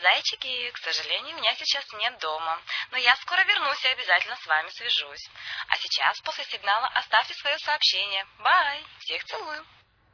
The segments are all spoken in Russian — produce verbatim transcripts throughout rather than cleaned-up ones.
Зайчики, к сожалению, меня сейчас нет дома, но я скоро вернусь и обязательно с вами свяжусь. А сейчас, после сигнала, оставьте свое сообщение. Бай! Всех целую!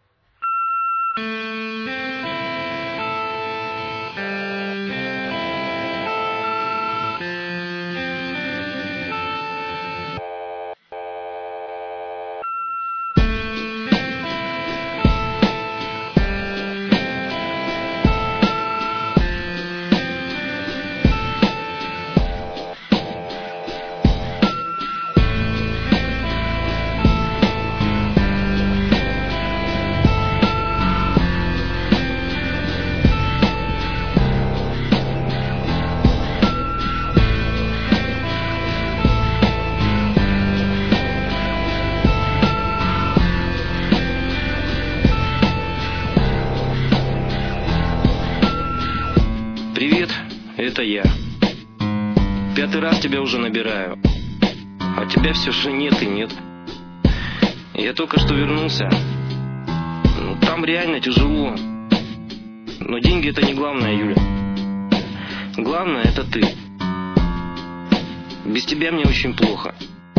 Привет, это я. Пятый раз тебя уже набираю, а тебя все же нет и нет. Я только что вернулся. Ну, там реально тяжело. Но деньги это не главное, Юля. Главное это ты. Без тебя мне очень плохо.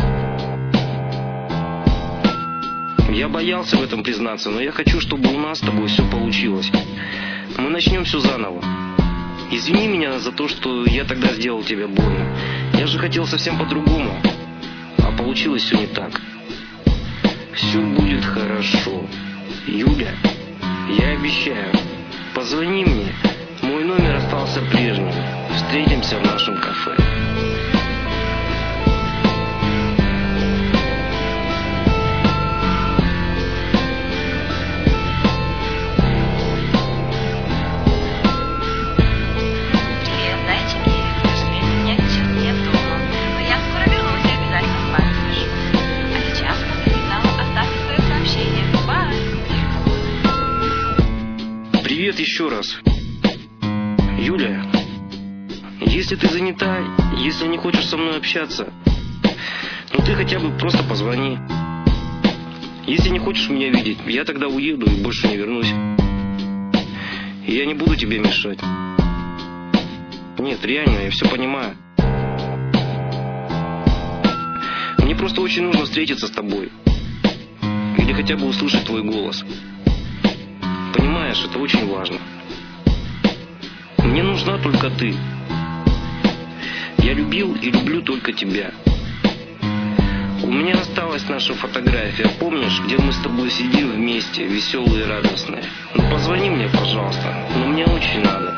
Я боялся в этом признаться, но я хочу, чтобы у нас с тобой все получилось. Мы начнем все заново. Извини меня за то, что я тогда сделал тебе больно. Я же хотел совсем по-другому, а получилось все не так. Все будет хорошо. Юля, я обещаю. Позвони мне. Мой номер остался прежним. Встретимся в нашем кафе. Привет еще раз. Юля, если ты занята, если не хочешь со мной общаться, ну ты хотя бы просто позвони. Если не хочешь меня видеть, я тогда уеду и больше не вернусь. И я не буду тебе мешать. Нет, реально, я все понимаю. Мне просто очень нужно встретиться с тобой. Или хотя бы услышать твой голос. Понимаешь, это очень важно. Мне нужна только ты. Я любил и люблю только тебя. У меня осталась наша фотография, помнишь, где мы с тобой сидим вместе, веселые и радостные. Ну позвони мне, пожалуйста, но мне очень надо.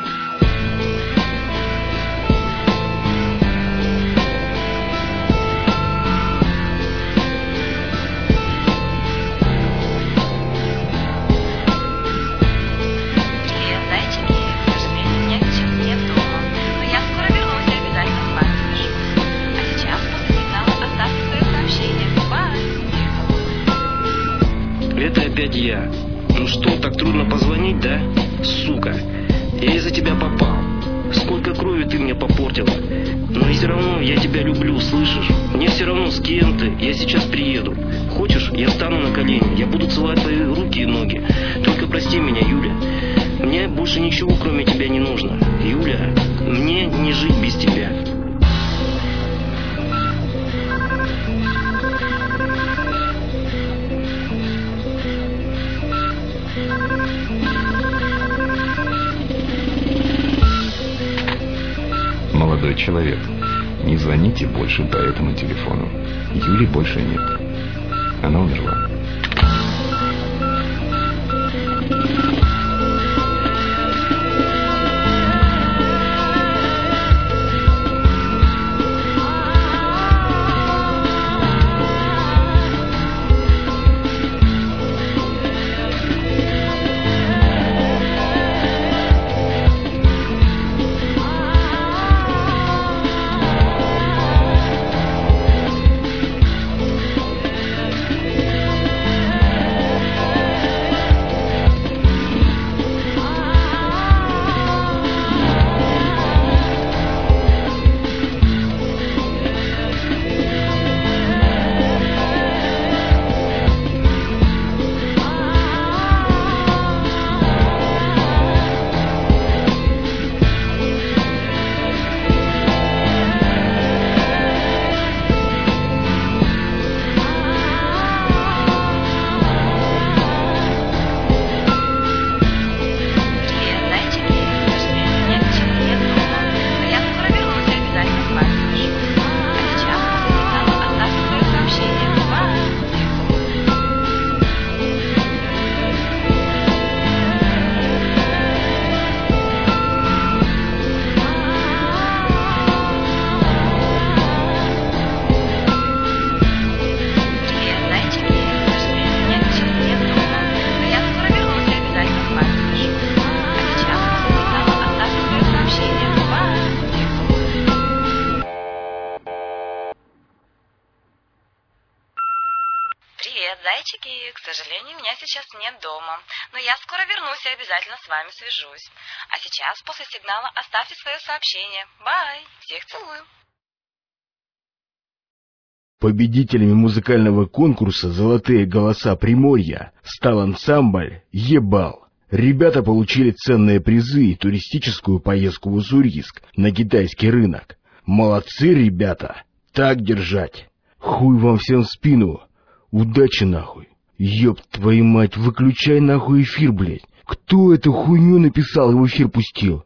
Это опять я. Ну что, так трудно позвонить, да? Сука. Я из-за тебя попал. Сколько крови ты мне попортила. Но и все равно я тебя люблю, слышишь? Мне все равно с кем ты. Я сейчас приеду. Хочешь, я встану на колени. Я буду целовать твои руки и ноги. Только прости меня, Юля. Мне больше ничего, кроме тебя, не нужно. Юля, мне не жить без тебя. Молодой человек, не звоните больше по этому телефону. Юли больше нет. Она умерла. Привет, зайчики. К сожалению, меня сейчас нет дома. Но я скоро вернусь и обязательно с вами свяжусь. А сейчас, после сигнала, оставьте свое сообщение. Бай. Всех целую. Победителями музыкального конкурса «Золотые голоса Приморья» стал ансамбль «Ебал». Ребята получили ценные призы и туристическую поездку в Уссурийск на китайский рынок. Молодцы, ребята! Так держать! Хуй вам всем в спину! Удачи нахуй! Ёб твою мать, выключай нахуй эфир, блядь! Кто эту хуйню написал и в эфир пустил?